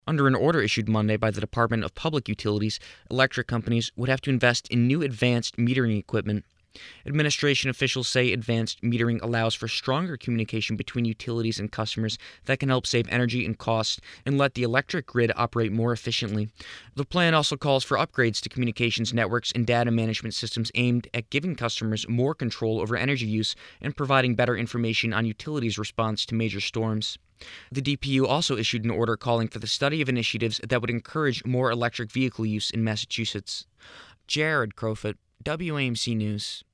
Under an order issued Monday by the Department of Public Utilities, electric companies would have to invest in new advanced metering equipment. Administration officials say advanced metering allows for stronger communication between utilities and customers that can help save energy and costs and let the electric grid operate more efficiently. The plan also calls for upgrades to communications networks and data management systems aimed at giving customers more control over energy use and providing better information on utilities' response to major storms. The DPU also issued an order calling for the study of initiatives that would encourage more electric vehicle use in Massachusetts. Jared Crofut, WAMC News.